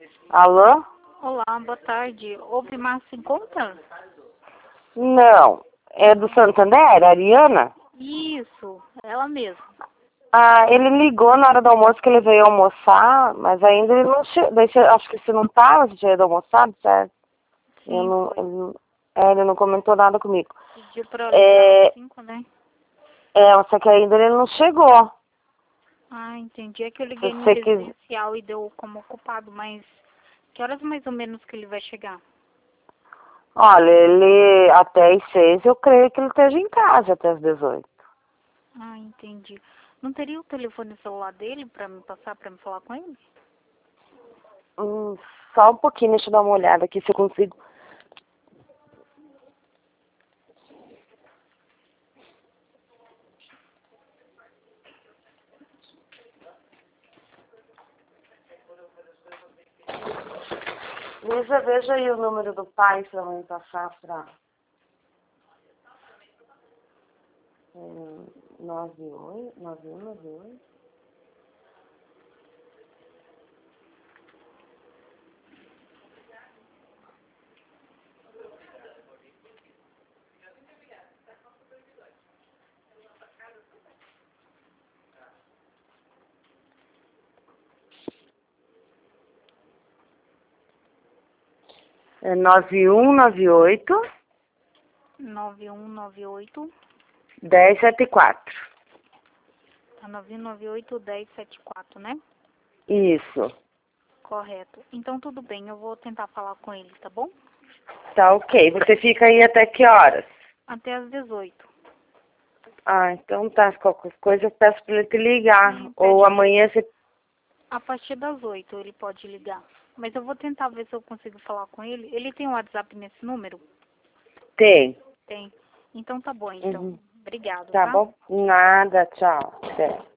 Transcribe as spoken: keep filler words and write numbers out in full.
Alô? Olá, boa tarde. Houve Márcia em conta? Não. É do Santander, Ariana? Isso, ela mesma. Ah, ele ligou na hora do almoço que ele veio almoçar, mas ainda ele não chegou. Acho que você não tava, você tinha ido almoçar, certo? Sim, Eu não, foi. ele, não- é, ele não comentou nada comigo. Pediu pra eu ligar É, às cinco, né? é, só que ainda ele não chegou. Ah, entendi. É que eu Se liguei no você quiser. residencial e deu como ocupado, mas que horas mais ou menos que ele vai chegar? Olha, ele até às seis eu creio que ele esteja em casa até às dezoito. Ah, entendi. Não teria o telefone celular dele pra me passar pra me falar com ele? Hum, só um pouquinho, deixa eu dar uma olhada aqui se eu consigo. Veja, veja aí o número do pai pra mim passar pra. Hum, nove oito, nove um, nove oito. É nove um nove oito, nove um nove oito, dez setenta e quatro. tá nove um nove oito, dez setenta e quatro, né? Isso. Correto. Então tudo bem, eu vou tentar falar com ele, tá bom? Tá ok. Você fica aí até que horas? Até às dezoito. Ah, então tá. Qualquer coisa eu peço pra ele te ligar. Sim, Ou pede pra amanhã você. A partir das oito ele pode ligar. Mas eu vou tentar ver se eu consigo falar com ele. Ele tem um WhatsApp nesse número? Tem. Tem. Então tá bom, então. Uhum. Obrigado, Tá tá? bom? Nada, tchau. Até.